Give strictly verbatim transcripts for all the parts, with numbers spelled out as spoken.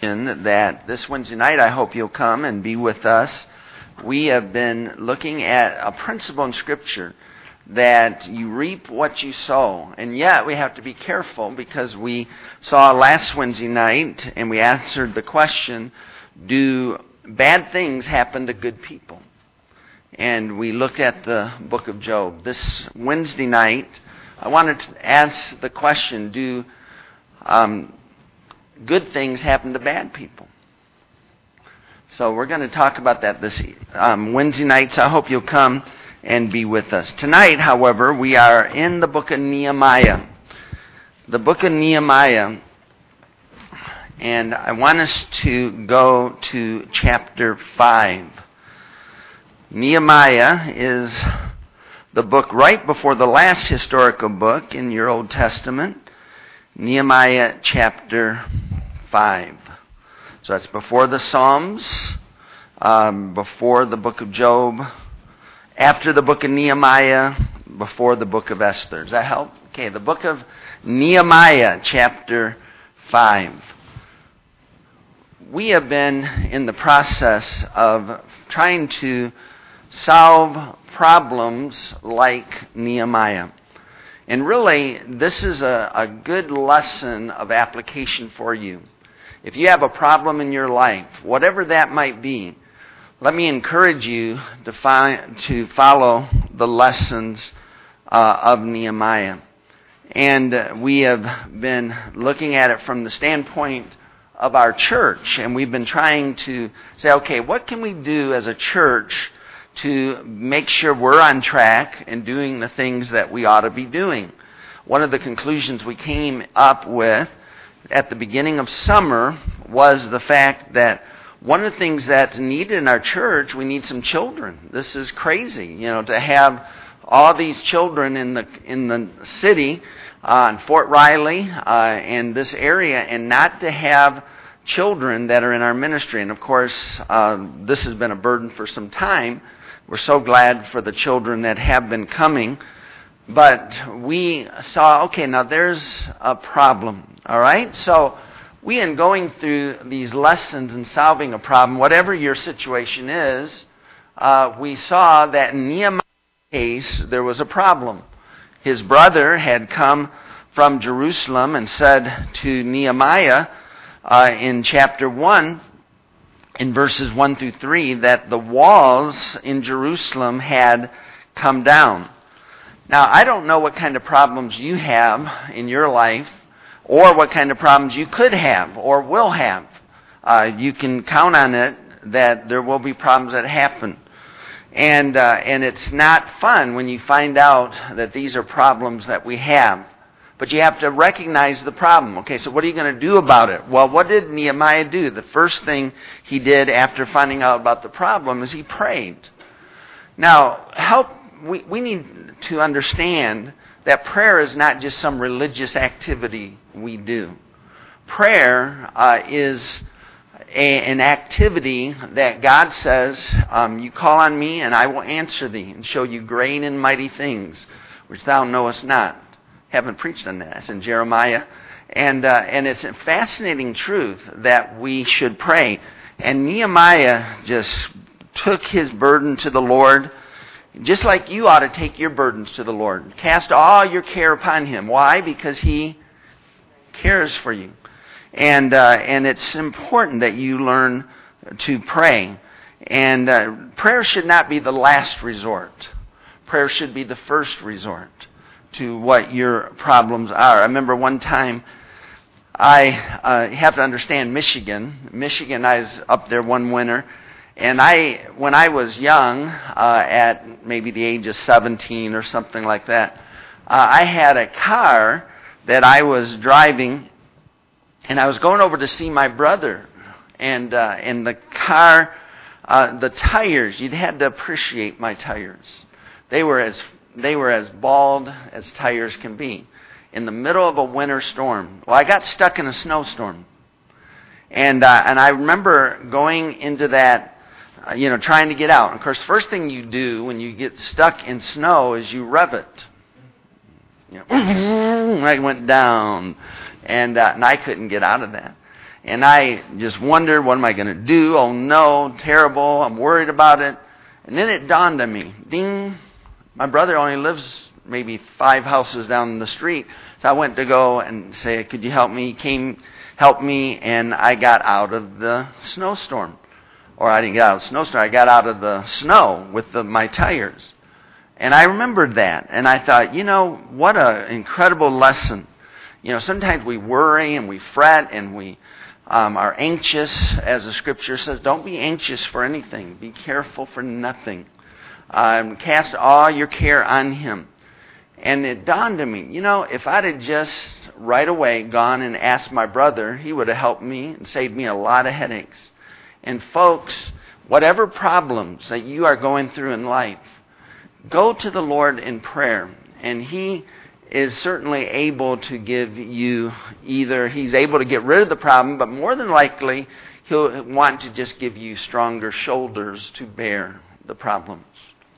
That this Wednesday night, I hope you'll come and be with us. We have been looking at a principle in Scripture that you reap what you sow. And yet we have to be careful because we saw last Wednesday night and we answered the question, do bad things happen to good people? And we looked at the book of Job. This Wednesday night, I wanted to ask the question, do um, good things happen to bad people? So we're going to talk about that this um, Wednesday night, so I hope you'll come and be with us. Tonight, however, we are in the book of Nehemiah. The book of Nehemiah, and I want us to go to chapter five. Nehemiah is the book right before the last historical book in your Old Testament. Nehemiah chapter five. So that's before the Psalms, um, before the book of Job, after the book of Nehemiah, before the book of Esther. Does that help? Okay, the book of Nehemiah chapter five. We have been in the process of trying to solve problems like Nehemiah. And really, this is a, a good lesson of application for you. If you have a problem in your life, whatever that might be, let me encourage you to, find, to follow the lessons uh, of Nehemiah. And uh, we have been looking at it from the standpoint of our church. And we've been trying to say, okay, what can we do as a church to make sure we're on track and doing the things that we ought to be doing? One of the conclusions we came up with at the beginning of summer was the fact that one of the things that's needed in our church, we need some children. This is crazy, you know, to have all these children in the in the city, uh, in Fort Riley, uh, and this area, and not to have children that are in our ministry. And of course, uh, this has been a burden for some time. We're so glad for the children that have been coming. But we saw, okay, now there's a problem, all right? So we, in going through these lessons and solving a problem, whatever your situation is, uh, we saw that in Nehemiah's case, there was a problem. His brother had come from Jerusalem and said to Nehemiah uh, in chapter one, in verses one through three, that the walls in Jerusalem had come down. Now, I don't know what kind of problems you have in your life, or what kind of problems you could have or will have. Uh, you can count on it that there will be problems that happen. And, uh, and it's not fun when you find out that these are problems that we have. But you have to recognize the problem. Okay, so what are you going to do about it? Well, what did Nehemiah do? The first thing he did after finding out about the problem is he prayed. Now, help we, we need to understand that prayer is not just some religious activity we do. Prayer uh, is a, an activity that God says, um, you call on me and I will answer thee and show you great and mighty things which thou knowest not. Haven't preached on that. It's in Jeremiah. And, uh, and it's a fascinating truth that we should pray. And Nehemiah just took his burden to the Lord, just like you ought to take your burdens to the Lord. Cast all your care upon Him. Why? Because He cares for you. And uh, and it's important that you learn to pray. And uh, prayer should not be the last resort. Prayer should be the first resort to what your problems are. I remember one time, I uh, have to understand Michigan. Michigan, I was up there one winter. And I, when I was young, uh, at maybe the age of seventeen or something like that, uh, I had a car that I was driving, and I was going over to see my brother. And uh, and the car, uh, the tires, you'd had to appreciate my tires. They were as they were as bald as tires can be. In the middle of a winter storm. Well, I got stuck in a snowstorm, and uh, and I remember going into that. Uh, you know, trying to get out. And of course, first thing you do when you get stuck in snow is you rev it. You know, I went down, and, uh, and I couldn't get out of that. And I just wondered, what am I going to do? Oh no, terrible. I'm worried about it. And then it dawned on me, ding, my brother only lives maybe five houses down the street. So I went to go and say, could you help me? He came, helped me, and I got out of the snowstorm. Or I didn't get out of the snowstorm, I got out of the snow with the, my tires. And I remembered that. And I thought, you know, what an incredible lesson. You know, sometimes we worry and we fret and we um, are anxious, as the scripture says. Don't be anxious for anything. Be careful for nothing. Um, cast all your care on Him. And it dawned on me, you know, if I'd have just right away gone and asked my brother, he would have helped me and saved me a lot of headaches. And folks, whatever problems that you are going through in life, go to the Lord in prayer. And He is certainly able to give you either, He's able to get rid of the problem, but more than likely, He'll want to just give you stronger shoulders to bear the problems.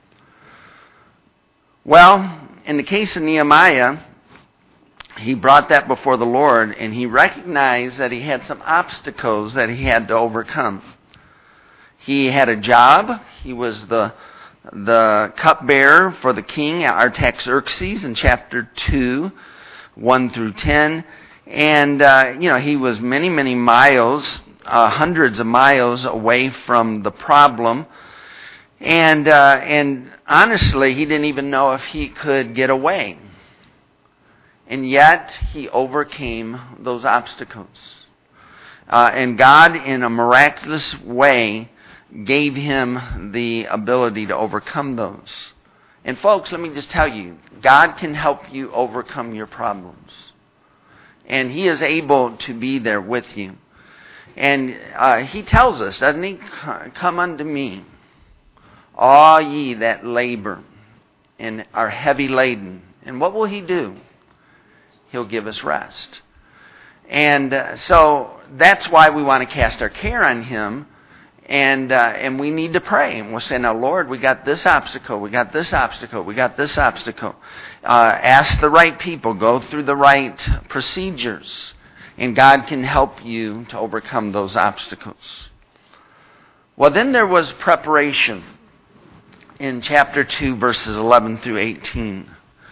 Well, in the case of Nehemiah, he brought that before the Lord, and he recognized that he had some obstacles that he had to overcome. He had a job. He was the the cupbearer for the king, Artaxerxes, in chapter two, one through ten. And, uh, you know, he was many, many miles, uh, hundreds of miles away from the problem. And uh, and honestly, he didn't even know if he could get away. And yet, he overcame those obstacles. Uh, and God, in a miraculous way, gave him the ability to overcome those. And folks, let me just tell you, God can help you overcome your problems. And He is able to be there with you. And uh, He tells us, doesn't He? Come unto me, all ye that labor and are heavy laden. And what will He do? He'll give us rest. And uh, so that's why we want to cast our care on Him. And uh, and we need to pray. And we'll say, now, Lord, we got this obstacle, we got this obstacle, we got this obstacle. Uh, ask the right people, go through the right procedures. And God can help you to overcome those obstacles. Well, then there was preparation in chapter two, verses eleven through eighteen.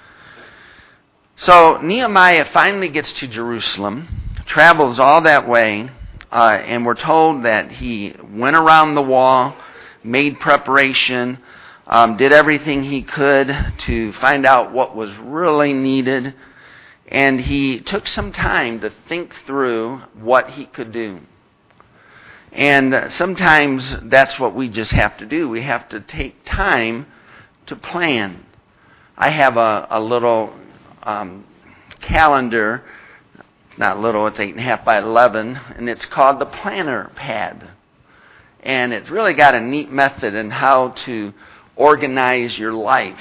So Nehemiah finally gets to Jerusalem, travels all that way, uh, and we're told that he went around the wall, made preparation, um, did everything he could to find out what was really needed, and he took some time to think through what he could do. And sometimes that's what we just have to do. We have to take time to plan. I have a, a little um, calendar, not little, it's eight and a half by eleven, and it's called the Planner Pad. And it's really got a neat method in how to organize your life.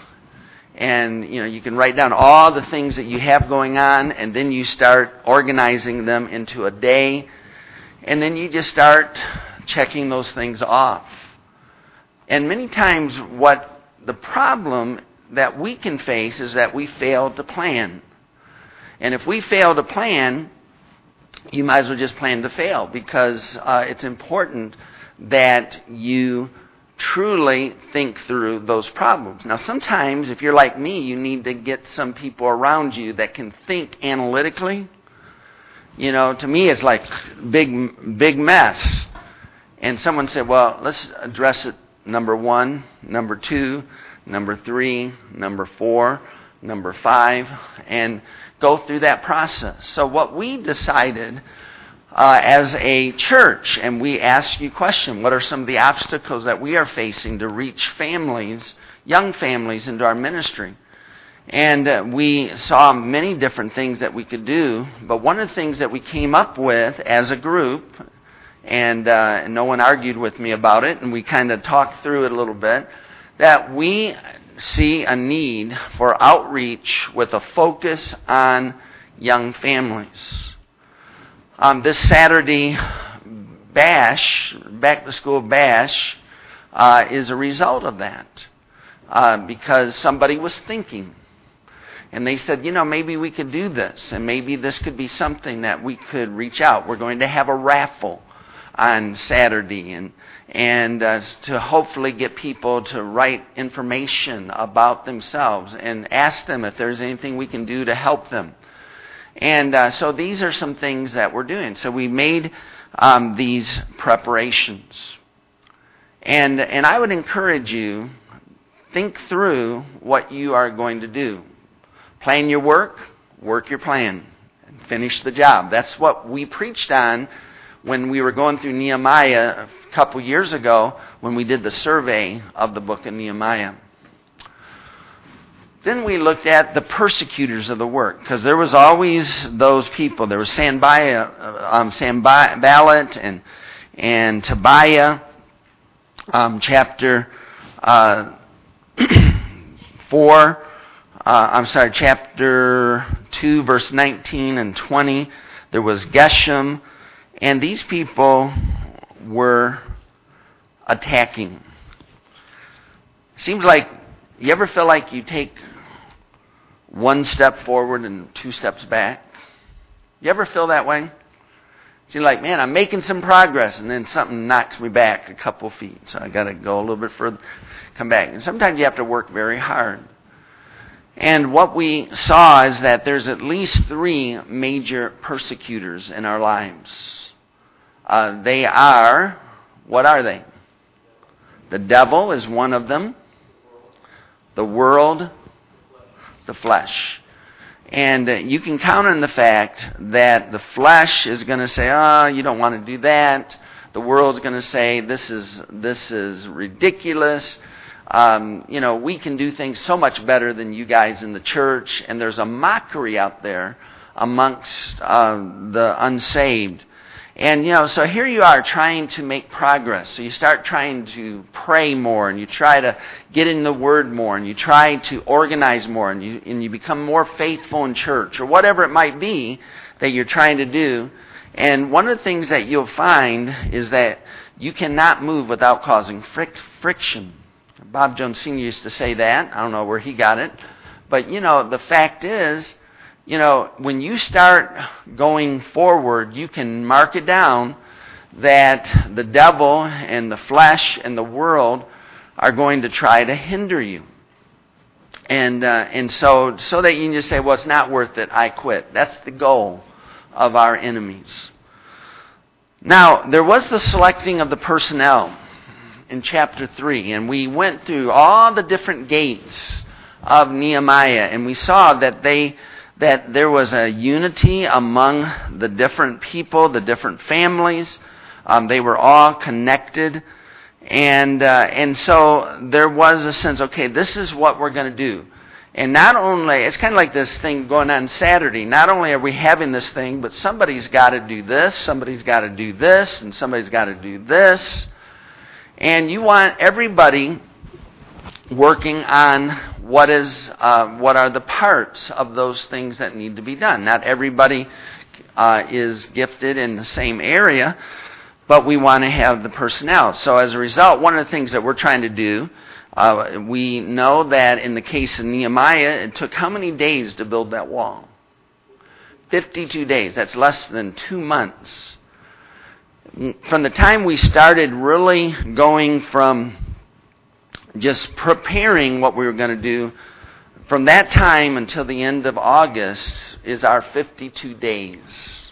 And, you know, you can write down all the things that you have going on, and then you start organizing them into a day. And then you just start checking those things off. And many times what the problem that we can face is that we fail to plan. And if we fail to plan, you might as well just plan to fail, because uh, it's important that you truly think through those problems. Now, sometimes, if you're like me, you need to get some people around you that can think analytically. You know, to me, it's like big, big mess. And someone said, well, let's address it number one, number two, number three, number four, number five, and go through that process. So what we decided uh, as a church, and we asked you a question, what are some of the obstacles that we are facing to reach families, young families, into our ministry? And uh, we saw many different things that we could do, but one of the things that we came up with as a group, and uh, no one argued with me about it, and we kind of talked through it a little bit, that we see a need for outreach with a focus on young families. Um, this Saturday bash, back to school bash, uh, is a result of that, uh, because somebody was thinking. And they said, you know, maybe we could do this, and maybe this could be something that we could reach out. We're going to have a raffle on Saturday, and and uh, to hopefully get people to write information about themselves and ask them if there's anything we can do to help them. And uh, so these are some things that we're doing. So we made um, these preparations. And and I would encourage you, think through what you are going to do. Plan your work, work your plan, and finish the job. That's what we preached on when we were going through Nehemiah a couple years ago when we did the survey of the book of Nehemiah. Then we looked at the persecutors of the work, because there was always those people. There was Sanballat, um, Sanballat and, and Tobiah, um, chapter uh, four. Uh, I'm sorry, chapter two, verse nineteen and twenty. There was Geshem, and these people were attacking. Seems like, you ever feel like you take one step forward and two steps back? You ever feel that way? Seems like, man, I'm making some progress, and then something knocks me back a couple feet. So I got to go a little bit further, come back. And sometimes you have to work very hard. And what we saw is that there's at least three major persecutors in our lives. Uh, they are, what are they? The devil is one of them. The world, the flesh. And uh, you can count on the fact that the flesh is going to say, oh, you don't want to do that. The world's going to say, this is this is ridiculous. Um, you know, we can do things so much better than you guys in the church. And there's a mockery out there amongst uh, the unsaved. And, you know, so here you are trying to make progress. So you start trying to pray more, and you try to get in the Word more, and you try to organize more, and you, and you become more faithful in church, or whatever it might be that you're trying to do. And one of the things that you'll find is that you cannot move without causing fric- friction. Bob Jones Senior used to say that. I don't know where he got it. But, you know, the fact is, you know, when you start going forward, you can mark it down that the devil and the flesh and the world are going to try to hinder you. And uh, and so so that you can just say, well, it's not worth it, I quit. That's the goal of our enemies. Now, there was the selecting of the personnel in chapter three, and we went through all the different gates of Nehemiah, and we saw that they that there was a unity among the different people, the different families. Um, they were all connected, and uh, and so there was a sense, okay, this is what we're going to do. And not only, it's kind of like this thing going on Saturday. Not only are we having this thing, but somebody's got to do this, somebody's got to do this, and somebody's got to do this. And you want everybody working on what is uh, what are the parts of those things that need to be done. Not everybody uh, is gifted in the same area, but we want to have the personnel. So as a result, one of the things that we're trying to do, uh, we know that in the case of Nehemiah, it took how many days to build that wall? fifty-two days. That's less than two months. From the time we started really going from just preparing what we were going to do, from that time until the end of August is our fifty-two days.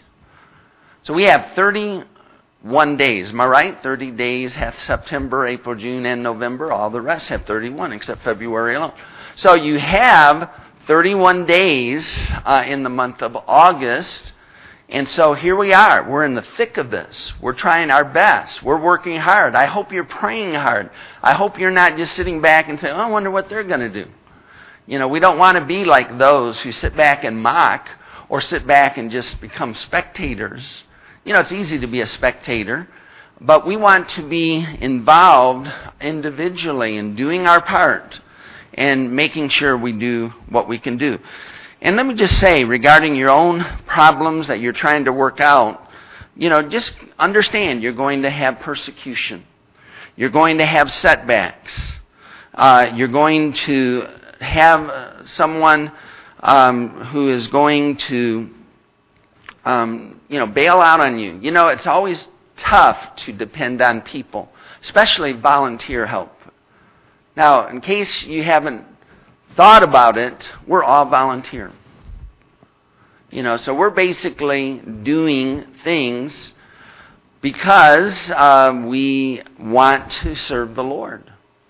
So we have thirty-one days. Am I right? thirty days have September, April, June, and November. All the rest have thirty-one except February alone. So you have thirty-one days uh, in the month of August. And so here we are. We're in the thick of this. We're trying our best. We're working hard. I hope you're praying hard. I hope you're not just sitting back and saying, oh, I wonder what they're going to do. You know, we don't want to be like those who sit back and mock or sit back and just become spectators. You know, it's easy to be a spectator, but we want to be involved individually in doing our part and making sure we do what we can do. And let me just say, regarding your own problems that you're trying to work out, you know, just understand you're going to have persecution. You're going to have setbacks. Uh, you're going to have someone um, who is going to, um, you know, bail out on you. You know, it's always tough to depend on people, especially volunteer help. Now, in case you haven't thought about it, we're all volunteer. You know, so we're basically doing things because uh, we want to serve the Lord.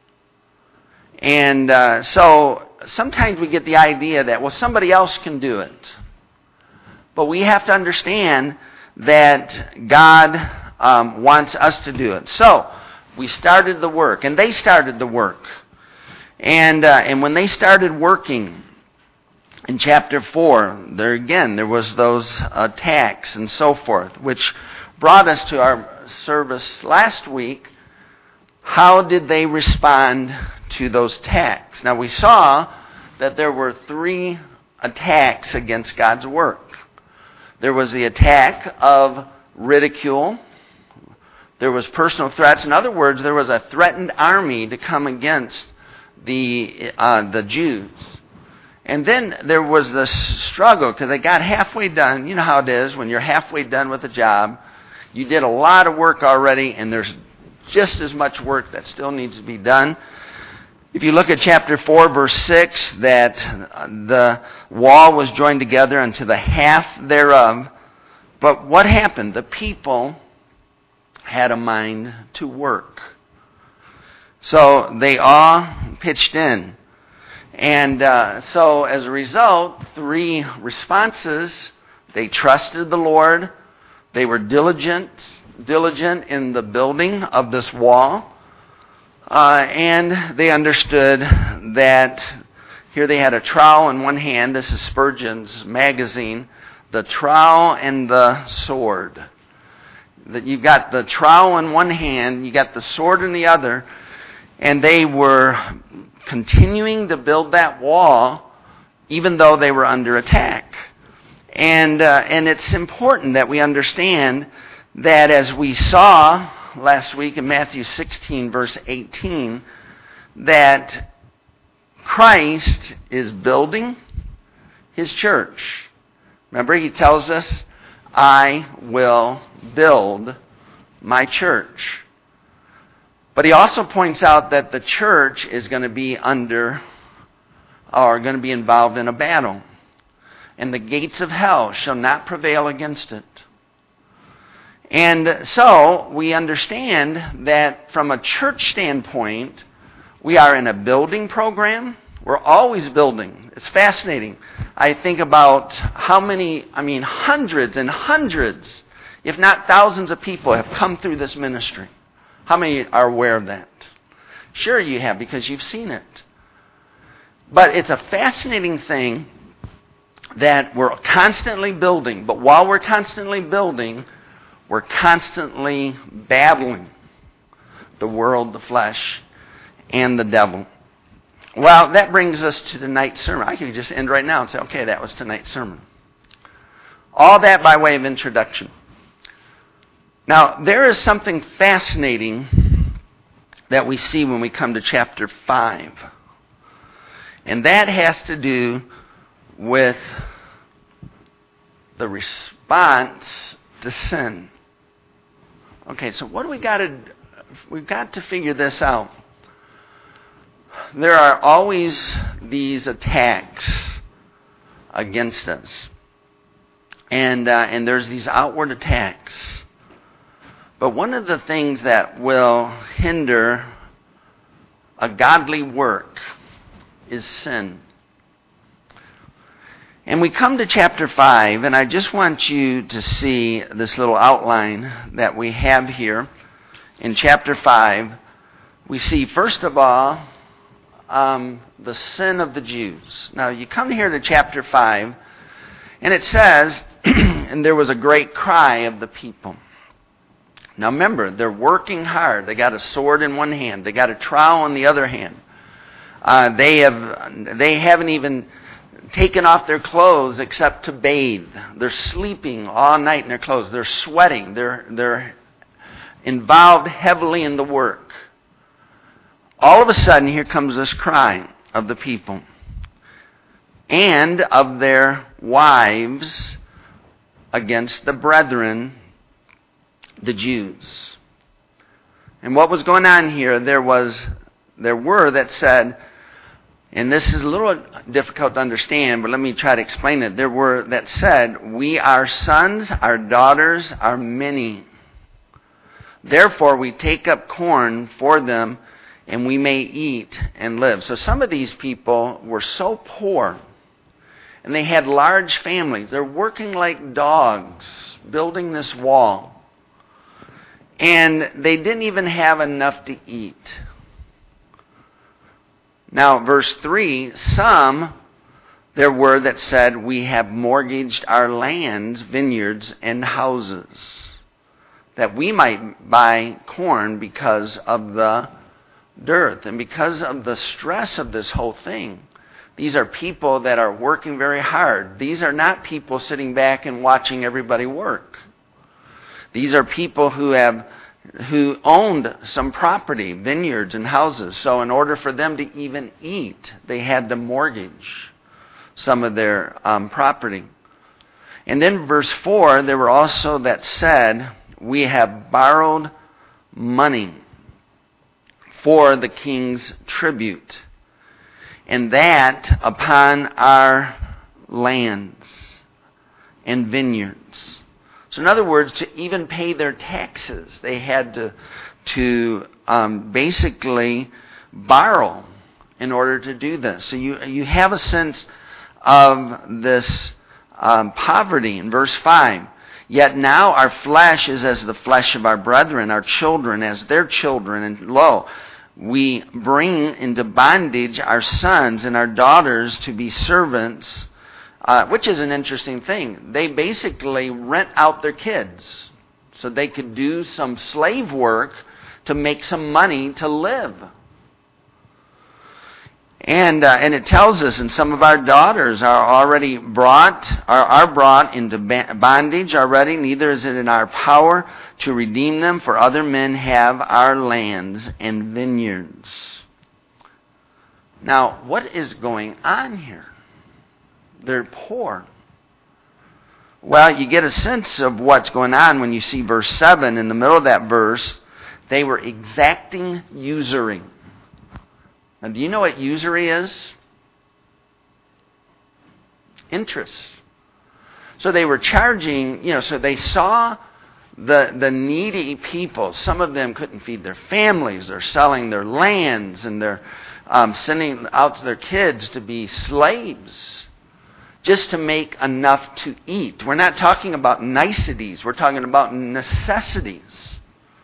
And uh, so sometimes we get the idea that, well, somebody else can do it. But we have to understand that God um, wants us to do it. So we started the work, and they started the work. And uh, and when they started working in chapter four, there again, there was those attacks and so forth, which brought us to our service last week. How did they respond to those attacks? Now, we saw that there were three attacks against God's work. There was the attack of ridicule. There was personal threats. In other words, there was a threatened army to come against the uh, the Jews. And then there was this struggle because they got halfway done. You know how it is when you're halfway done with a job. You did a lot of work already, and there's just as much work that still needs to be done. If you look at chapter four, verse six, that the wall was joined together unto the half thereof. But what happened? The people had a mind to work. So they all pitched in. And uh, so as a result, three responses. They trusted the Lord. They were diligent, diligent in the building of this wall. Uh, and they understood that here they had a trowel in one hand. This is Spurgeon's magazine. The trowel and the sword. That you've got the trowel in one hand, you got the sword in the other. And they were continuing to build that wall even though they were under attack. And uh, and it's important that we understand that, as we saw last week in Matthew sixteen, verse eighteen, that Christ is building His church. Remember, He tells us, I will build my church. But He also points out that the church is going to be under, or going to be involved in a battle. And the gates of hell shall not prevail against it. And so we understand that from a church standpoint, we are in a building program. We're always building. It's fascinating. I think about how many, I mean, hundreds and hundreds, if not thousands of people have come through this ministry. How many are aware of that? Sure you have, because you've seen it. But it's a fascinating thing that we're constantly building. But while we're constantly building, we're constantly battling the world, the flesh, and the devil. Well, that brings us to tonight's sermon. I could just end right now and say, okay, that was tonight's sermon. All that by way of introduction. Now, there is something fascinating that we see when we come to chapter five. And that has to do with the response to sin. Okay, so what do we got to, we've got to figure this out. There are always these attacks against us. And uh, and there's these outward attacks. But one of the things that will hinder a godly work is sin. And we come to chapter five, and I just want you to see this little outline that we have here. In chapter five, we see, first of all, um, the sin of the Jews. Now, you come here to chapter five, and it says, and there was a great cry of the people. Now remember, they're working hard. They got a sword in one hand. They got a trowel in the other hand. Uh, they have, they haven't even taken off their clothes except to bathe. They're sleeping all night in their clothes. They're sweating. They're, they're involved heavily in the work. All of a sudden, here comes this cry of the people. and of their wives against the brethren, the Jews. And what was going on here, there was, there were that said, and this is a little difficult to understand, but let me try to explain it. There were that said, we our sons, our daughters are many. Therefore we take up corn for them, and we may eat and live. So some of these people were so poor, and they had large families. They're working like dogs, building this wall. And they didn't even have enough to eat. Now, verse three, some there were that said, we have mortgaged our lands, vineyards, and houses, that we might buy corn because of the dearth and because of the stress of this whole thing. These are people that are working very hard. These are not people sitting back and watching everybody work. These are people who have who owned some property, vineyards and houses. So in order for them to even eat, they had to mortgage some of their um, property. And then verse four, there were also that said, we have borrowed money for the king's tribute, and that upon our lands and vineyards. So in other words, to even pay their taxes, they had to, to um, basically borrow in order to do this. So you, you have a sense of this um, poverty in verse five. Yet now our flesh is as the flesh of our brethren, our children as their children. And lo, we bring into bondage our sons and our daughters to be servants, uh, which is an interesting thing. They basically rent out their kids so they could do some slave work to make some money to live. And uh, and it tells us, and some of our daughters are already brought, are, are brought into bondage already, neither is it in our power to redeem them, for other men have our lands and vineyards. Now, what is going on here? They're poor. Well, you get a sense of what's going on when you see verse seven. In the middle of that verse, they were exacting usury. Now, do you know what usury is? Interest. So they were charging, you know, so they saw the the needy people. Some of them couldn't feed their families. They're selling their lands, and they're um, sending out their kids to be slaves just to make enough to eat. We're not talking about niceties. We're talking about necessities.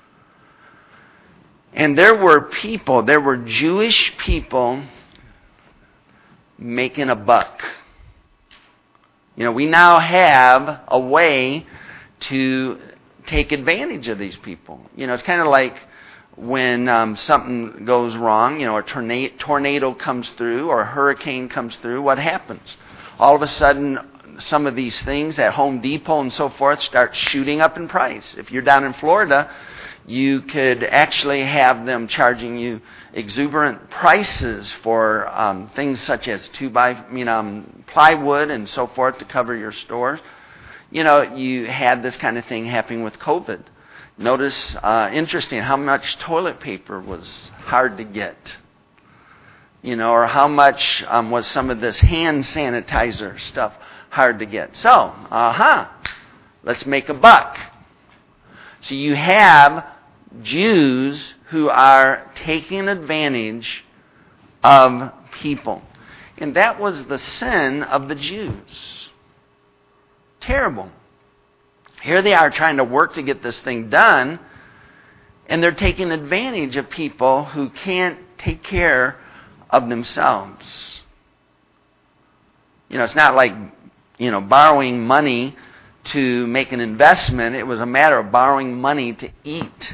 And there were people, there were Jewish people making a buck. You know, we now have a way to take advantage of these people. You know, it's kind of like when um, something goes wrong, you know, a tornado, tornado comes through or a hurricane comes through, what happens? All of a sudden, some of these things at Home Depot and so forth start shooting up in price. If you're down in Florida, you could actually have them charging you exuberant prices for um, things such as two by, I mean, um, plywood and so forth to cover your stores. You know, you had this kind of thing happening with COVID. Notice, uh, interesting, how much toilet paper was hard to get. You know, or how much um, was some of this hand sanitizer stuff hard to get. So, uh-huh, let's make a buck. So you have Jews who are taking advantage of people. And that was the sin of the Jews. Terrible. Here they are trying to work to get this thing done, and they're taking advantage of people who can't take care of themselves. You know, it's not like, you know, borrowing money to make an investment. It was a matter of borrowing money to eat.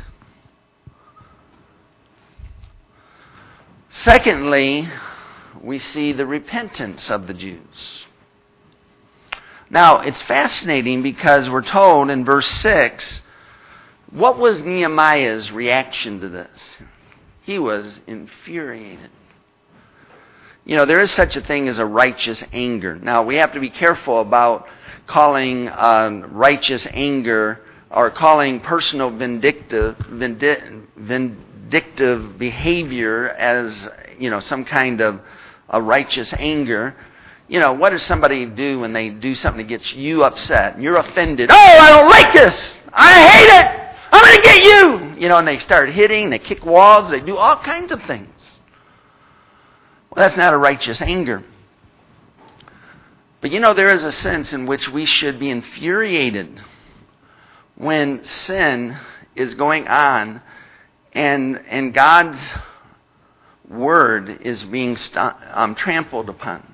Secondly, we see the repentance of the Jews. Now, it's fascinating because we're told in verse six, what was Nehemiah's reaction to this? He was infuriated. You know, there is such a thing as a righteous anger. Now, we have to be careful about calling um, righteous anger or calling personal vindictive, vindi- vindictive behavior as, you know, some kind of a righteous anger. You know, what does somebody do when they do something that gets you upset? You're offended. Oh, I don't like this. I hate it. I'm going to get you. You know, and they start hitting, they kick walls, they do all kinds of things. Well, that's not a righteous anger. But you know, there is a sense in which we should be infuriated when sin is going on and and God's word is being st- um, trampled upon.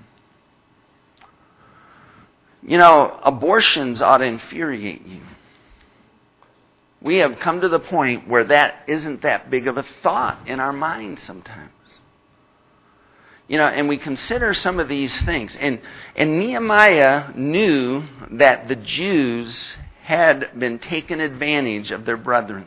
You know, abortions ought to infuriate you. We have come to the point where that isn't that big of a thought in our minds sometimes. You know, and we consider some of these things. And, and Nehemiah knew that the Jews had been taken advantage of their brethren.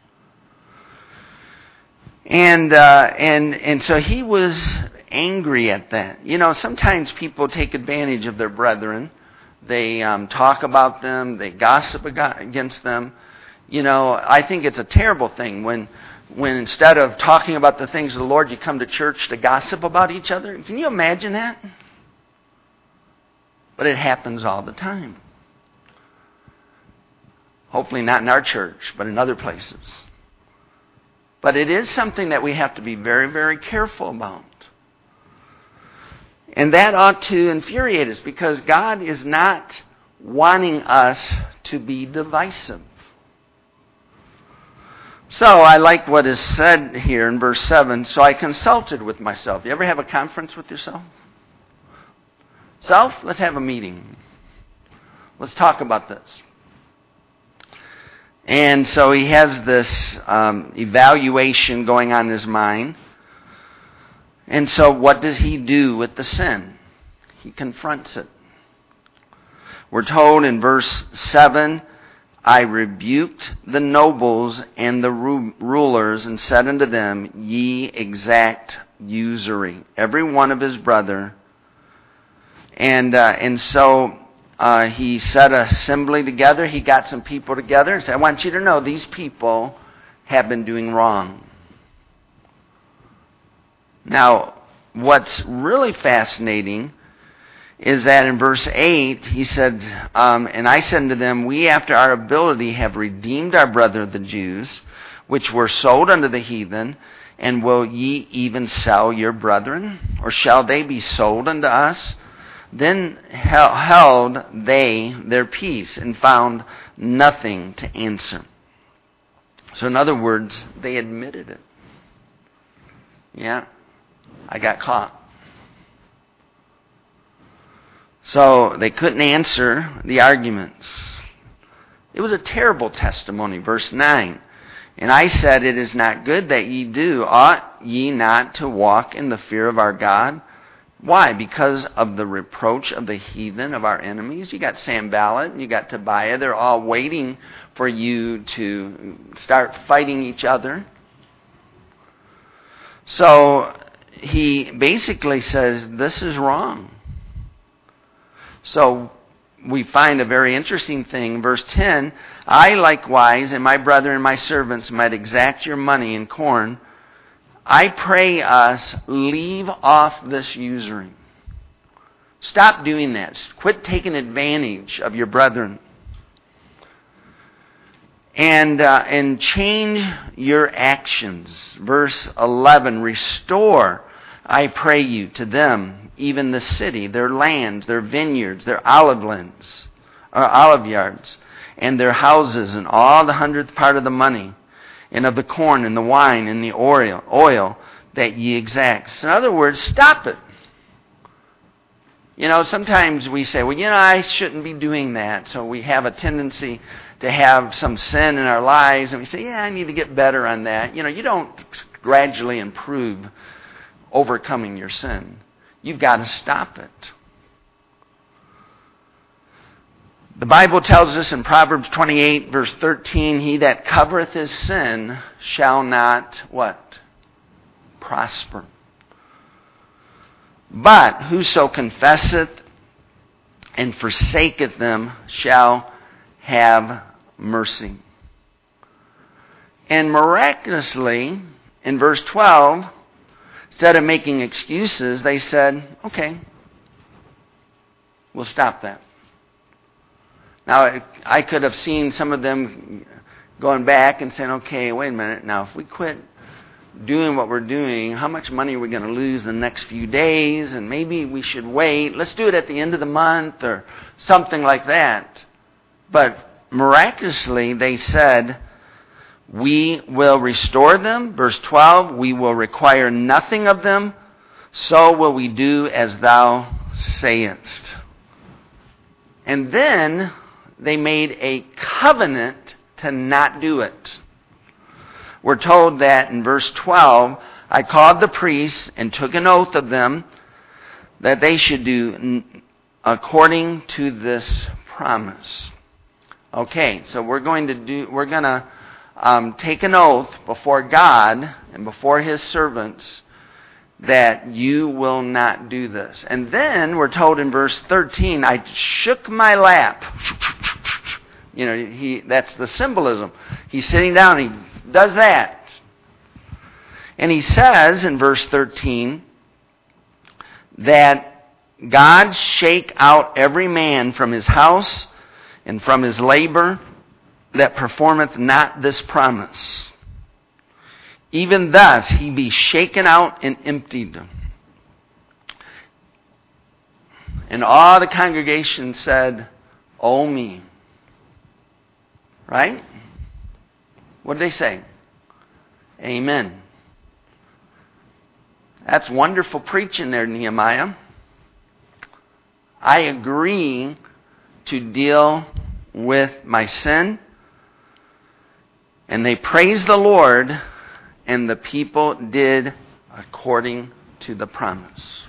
And, uh, and, and so he was angry at that. You know, sometimes people take advantage of their brethren. They um, talk about them. They gossip against them. You know, I think it's a terrible thing when when instead of talking about the things of the Lord, you come to church to gossip about each other. Can you imagine that? But it happens all the time. Hopefully not in our church, but in other places. But it is something that we have to be very, very careful about. And that ought to infuriate us because God is not wanting us to be divisive. So I like what is said here in verse seven. So I consulted with myself. You ever have a conference with yourself? Self, let's have a meeting. Let's talk about this. And so he has this um, evaluation going on in his mind. And so what does he do with the sin? He confronts it. We're told in verse seven, I rebuked the nobles and the ru- rulers and said unto them, ye exact usury, every one of his brother. And uh, and so uh, he set an assembly together. He got some people together and said, I want you to know these people have been doing wrong. Now, what's really fascinating is that in verse eight, he said, um, and I said unto them, we after our ability have redeemed our brother the Jews, which were sold unto the heathen, and will ye even sell your brethren? Or shall they be sold unto us? Then held they their peace, and found nothing to answer. So in other words, they admitted it. Yeah, I got caught. So they couldn't answer the arguments. It was a terrible testimony. Verse nine. And I said, it is not good that ye do. Ought ye not to walk in the fear of our God? Why? Because of the reproach of the heathen, of our enemies. You got Sanballat and you got Tobiah. They're all waiting for you to start fighting each other. So he basically says, this is wrong. So we find a very interesting thing. Verse ten, I likewise and my brother and my servants might exact your money in corn. I pray us, leave off this usury. Stop doing that. Quit taking advantage of your brethren. And, uh, and change your actions. Verse eleven, restore, I pray you, to them, even the city, their lands, their vineyards, their olive lands, or olive yards, and their houses, and all the hundredth part of the money, and of the corn, and the wine, and the oil, oil that ye exact. So in other words, stop it. You know, sometimes we say, well, you know, I shouldn't be doing that. So we have a tendency to have some sin in our lives, and we say, yeah, I need to get better on that. You know, you don't gradually improve overcoming your sin. You've got to stop it. The Bible tells us in Proverbs twenty-eight, verse thirteen, he that covereth his sin shall not, what? Prosper. But whoso confesseth and forsaketh them shall have mercy. And miraculously, in verse twelve, instead of making excuses, they said, okay, we'll stop that. Now, I could have seen some of them going back and saying, okay, wait a minute. Now, if we quit doing what we're doing, how much money are we going to lose in the next few days? And maybe we should wait. Let's do it at the end of the month or something like that. But miraculously, they said, we will restore them. Verse twelve, we will require nothing of them. So will we do as thou sayest. And then they made a covenant to not do it. We're told that in verse twelve, I called the priests and took an oath of them that they should do according to this promise. Okay, so we're going to do, we're going to um, take an oath before God and before His servants that you will not do this. And then we're told in verse thirteen, I shook my lap. You know, he that's the symbolism. He's sitting down, he does that. And he says in verse thirteen that God shake out every man from his house and from his labor that performeth not this promise. Even thus he be shaken out and emptied. And all the congregation said, "Oh me." Right? What did they say? Amen. That's wonderful preaching there, Nehemiah. I agree to deal with my sin. And they praised the Lord, and the people did according to the promise.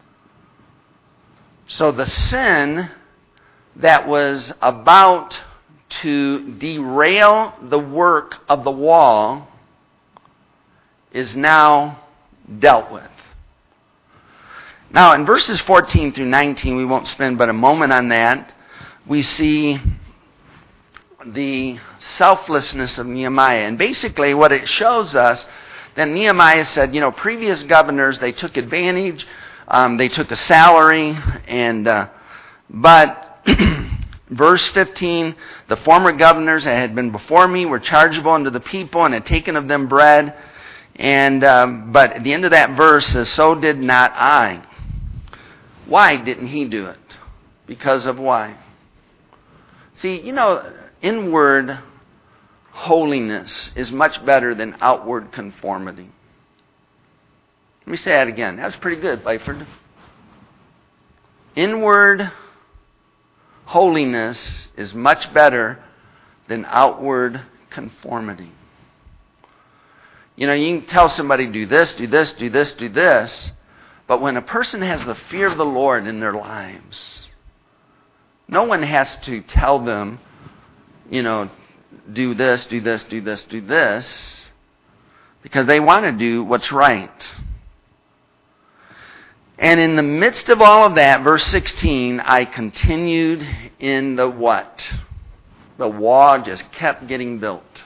So the sin that was about to derail the work of the wall is now dealt with. Now, in verses fourteen through nineteen, we won't spend but a moment on that. We see the selflessness of Nehemiah. And basically what it shows us, that Nehemiah said, you know, previous governors, they took advantage, um, they took a salary, and uh, but verse fifteen, the former governors that had been before me were chargeable unto the people and had taken of them bread. And um, but at the end of that verse says, so did not I. Why didn't he do it? Because of why? See, you know, inward holiness is much better than outward conformity. Let me say that again. That was pretty good, Byford. Inward holiness is much better than outward conformity. You know, you can tell somebody, do this, do this, do this, do this. But when a person has the fear of the Lord in their lives, no one has to tell them, you know, do this, do this, do this, do this, because they want to do what's right. And in the midst of all of that, verse sixteen, I continued in the what? The wall just kept getting built.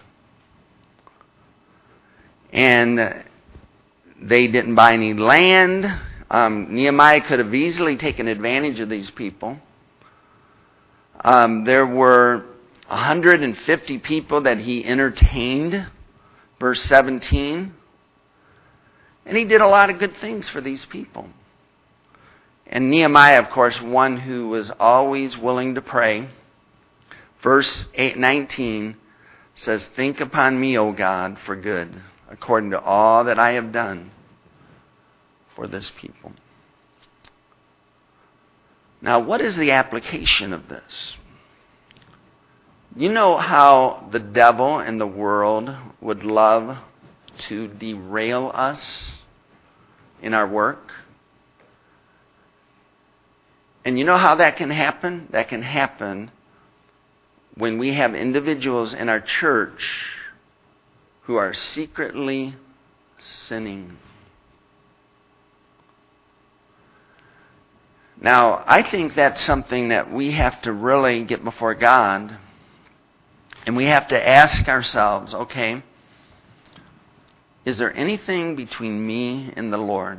And they didn't buy any land. Um, Nehemiah could have easily taken advantage of these people. Um, there were one hundred fifty people that he entertained, verse seventeen. And he did a lot of good things for these people. And Nehemiah, of course, one who was always willing to pray. Verse eight, nineteen says, think upon me, O God, for good, according to all that I have done for this people. Now, what is the application of this? You know how the devil and the world would love to derail us in our work? And you know how that can happen? That can happen when we have individuals in our church who are secretly sinning. Now, I think that's something that we have to really get before God, and we have to ask ourselves, okay, is there anything between me and the Lord?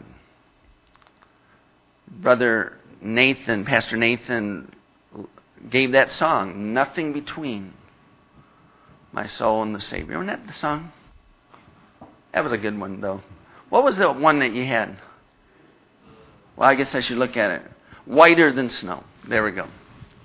Brother Nathan, Pastor Nathan, gave that song, Nothing Between My Soul and the Savior. Wasn't that the song? That was a good one, though. What was the one that you had? Well, I guess I should look at it. Whiter than snow. There we go.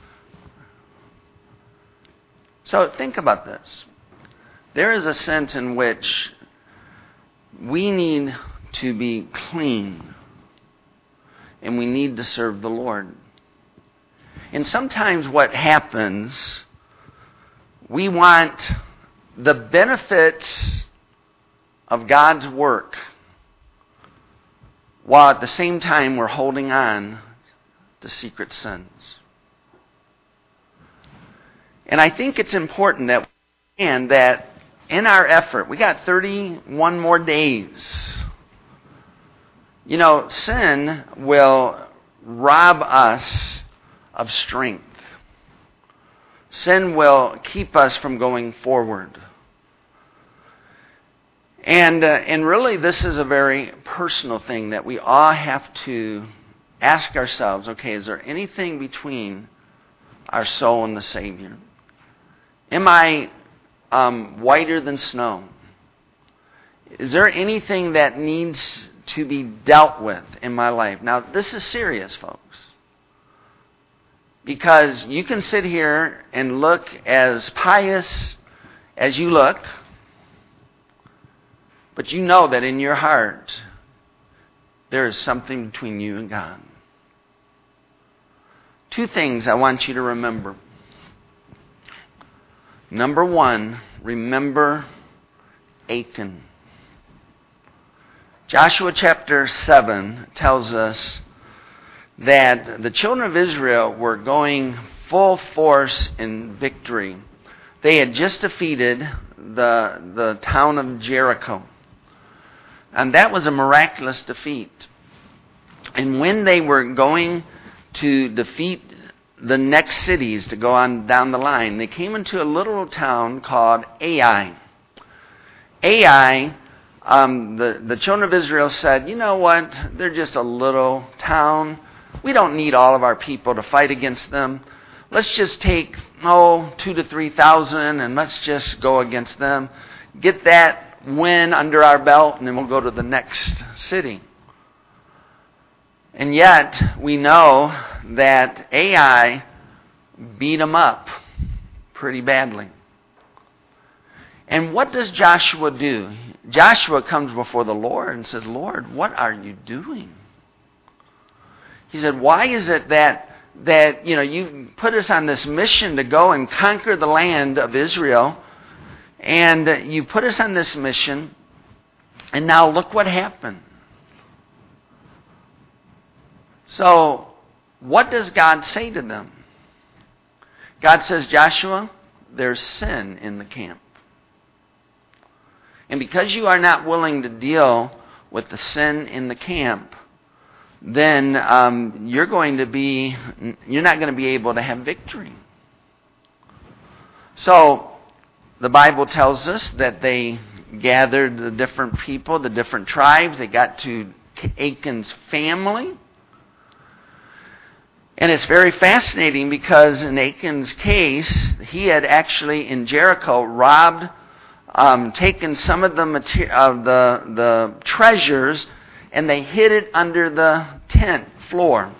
So think about this. There is a sense in which we need to be clean, and we need to serve the Lord. And sometimes what happens, we want the benefits of God's work, while at the same time we're holding on to secret sins. And I think it's important that we understand that in our effort, we got thirty-one more days. You know, sin will rob us of strength. Sin will keep us from going forward. And, uh, and really, this is a very personal thing that we all have to ask ourselves, okay, is there anything between our soul and the Savior? Am I um, whiter than snow? Is there anything that needs to be dealt with in my life? Now, this is serious, folks. Because you can sit here and look as pious as you look, but you know that in your heart, there is something between you and God. Two things I want you to remember. Number one, remember Achan. Joshua chapter seven tells us that the children of Israel were going full force in victory. They had just defeated the, the town of Jericho. And that was a miraculous defeat. And when they were going to defeat the next cities to go on down the line, they came into a little town called Ai. Ai, um, the, the children of Israel said, you know what, they're just a little town. We don't need all of our people to fight against them. Let's just take, oh, two to three thousand and let's just go against them. Get that win under our belt and then we'll go to the next city. And yet, we know that Ai beat them up pretty badly. And what does Joshua do? Joshua comes before the Lord and says, Lord, what are you doing? He said, why is it that, that you know, you put us on this mission to go and conquer the land of Israel, and you put us on this mission, and now look what happened. So, what does God say to them? God says, Joshua, there's sin in the camp. And because you are not willing to deal with the sin in the camp, then um, you're going to be, you're not going to be able to have victory. So, the Bible tells us that they gathered the different people, the different tribes. They got to Achan's family. And it's very fascinating because in Achan's case, he had actually in Jericho robbed, um, taken some of the mater- of the the treasures, and they hid it under the tent floor.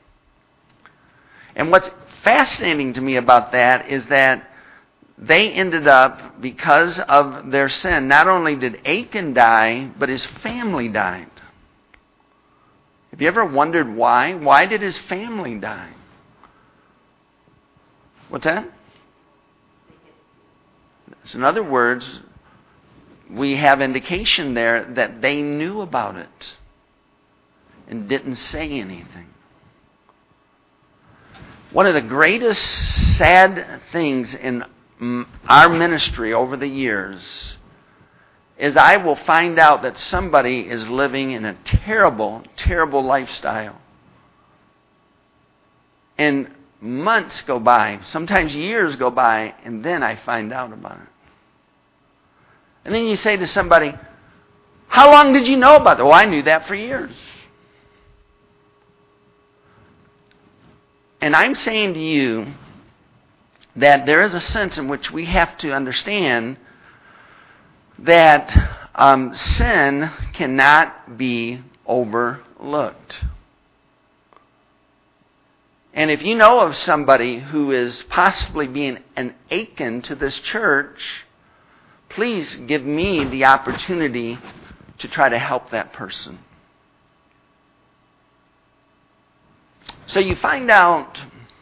And what's fascinating to me about that is that they ended up, because of their sin, not only did Achan die, but his family died. Have you ever wondered why? Why did his family die? What's that? So in other words, we have indication there that they knew about it and didn't say anything. One of the greatest sad things in our ministry over the years is I will find out that somebody is living in a terrible, terrible lifestyle. And months go by, sometimes years go by, and then I find out about it. And then you say to somebody, how long did you know about it? Well, I knew that for years. And I'm saying to you that there is a sense in which we have to understand that um, sin cannot be overlooked. And if you know of somebody who is possibly being an Achan to this church, please give me the opportunity to try to help that person. So you find out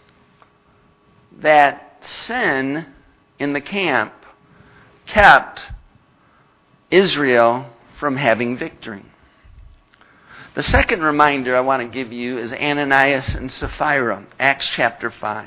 that sin in the camp kept Israel from having victory. The second reminder I want to give you is Ananias and Sapphira, Acts chapter five.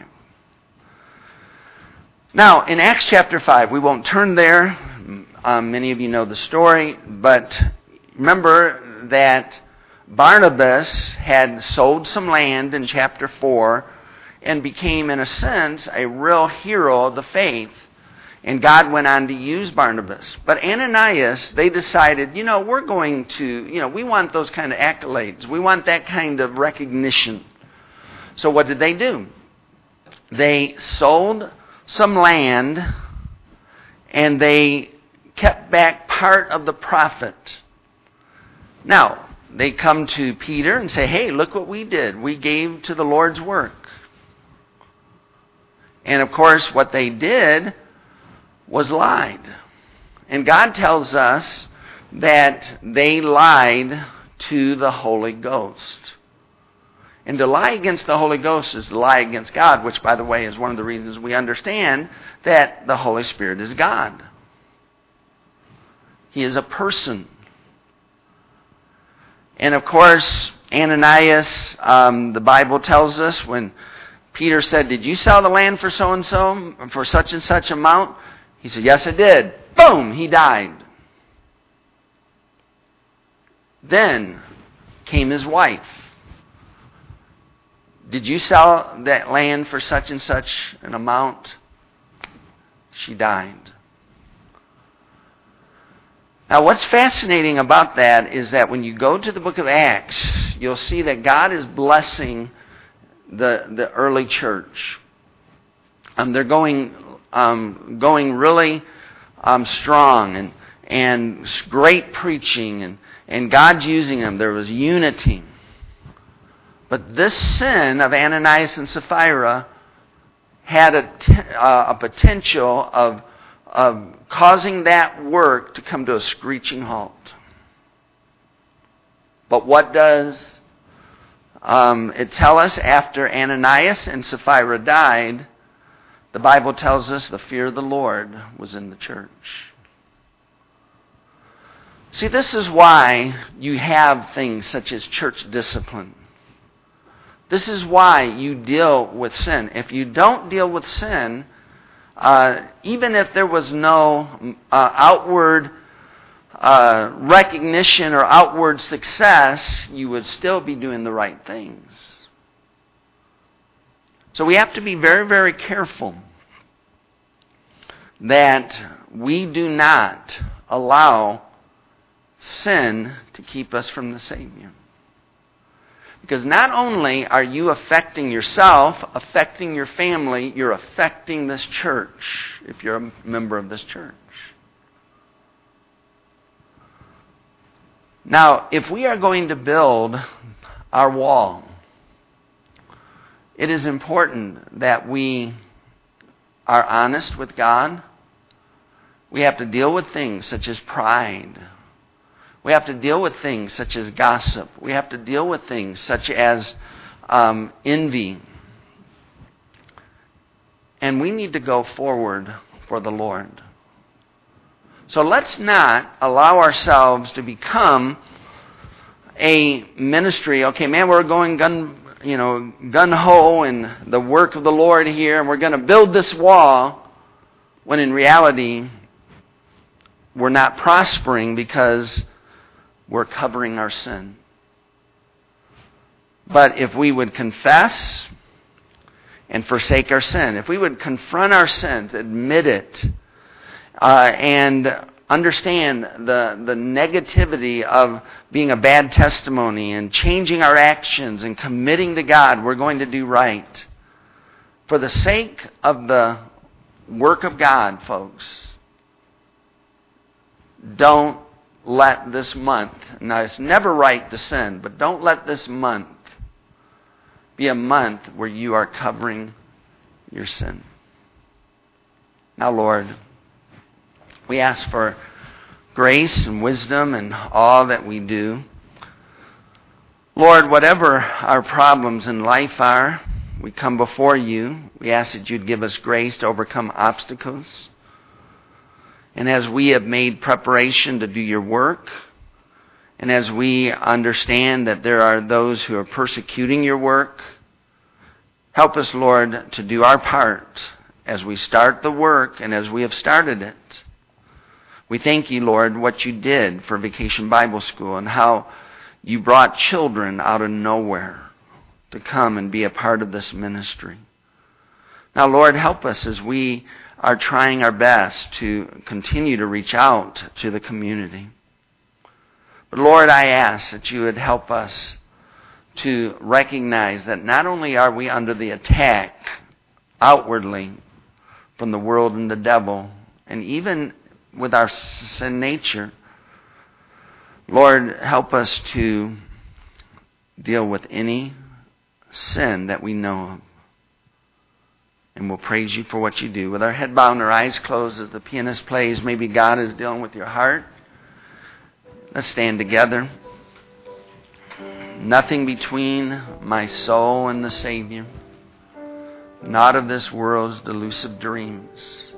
Now, in Acts chapter five, we won't turn there. Um, many of you know the story, but remember that Barnabas had sold some land in chapter four and became, in a sense, a real hero of the faith. And God went on to use Barnabas. But Ananias, they decided, you know, we're going to, you know, we want those kind of accolades. We want that kind of recognition. So what did they do? They sold some land and they kept back part of the profit. Now, they come to Peter and say, hey, look what we did. We gave to the Lord's work. And of course, what they did was lied. And God tells us that they lied to the Holy Ghost. And to lie against the Holy Ghost is to lie against God, which, by the way, is one of the reasons we understand that the Holy Spirit is God. He is a person. And of course, Ananias, um, the Bible tells us when Peter said, did you sell the land for so-and-so, for such and such amount? He said, yes, I did. Boom, he died. Then came his wife. Did you sell that land for such and such an amount? She died. Now, what's fascinating about that is that when you go to the book of Acts, you'll see that God is blessing the, the early church. Um, they're going um, going really um, strong and and great preaching and, and God's using them. There was unity. But this sin of Ananias and Sapphira had a, t- uh, a potential of of causing that work to come to a screeching halt. But what does um, it tell us after Ananias and Sapphira died? The Bible tells us the fear of the Lord was in the church. See, this is why you have things such as church discipline. This is why you deal with sin. If you don't deal with sin, Uh, even if there was no uh, outward uh, recognition or outward success, you would still be doing the right things. So we have to be very, very careful that we do not allow sin to keep us from the Savior. Because not only are you affecting yourself, affecting your family, you're affecting this church if you're a member of this church. Now, if we are going to build our wall, it is important that we are honest with God. We have to deal with things such as pride. We have to deal with things such as gossip. We have to deal with things such as um, envy. And we need to go forward for the Lord. So let's not allow ourselves to become a ministry. Okay, man, we're going gun, you know, gun-ho in the work of the Lord here, and we're going to build this wall, when in reality, we're not prospering because we're covering our sin. But if we would confess and forsake our sin. If we would confront our sins, admit it, uh, and understand the, the negativity of being a bad testimony and changing our actions and committing to God, we're going to do right. For the sake of the work of God, folks, don't let this month, now it's never right to sin, but don't let this month be a month where you are covering your sin. Now, Lord, we ask for grace and wisdom in all that we do. Lord, whatever our problems in life are, we come before you. We ask that you'd give us grace to overcome obstacles. And as we have made preparation to do your work, and as we understand that there are those who are persecuting your work, help us, Lord, to do our part as we start the work and as we have started it. We thank you, Lord, what you did for Vacation Bible School and how you brought children out of nowhere to come and be a part of this ministry. Now, Lord, help us as we are trying our best to continue to reach out to the community. But Lord, I ask that you would help us to recognize that not only are we under the attack outwardly from the world and the devil, and even with our sin nature, Lord, help us to deal with any sin that we know of. And we'll praise you for what you do. With our head bowed and our eyes closed as the pianist plays, maybe God is dealing with your heart. Let's stand together. Nothing between my soul and the Savior. Not of this world's delusive dreams.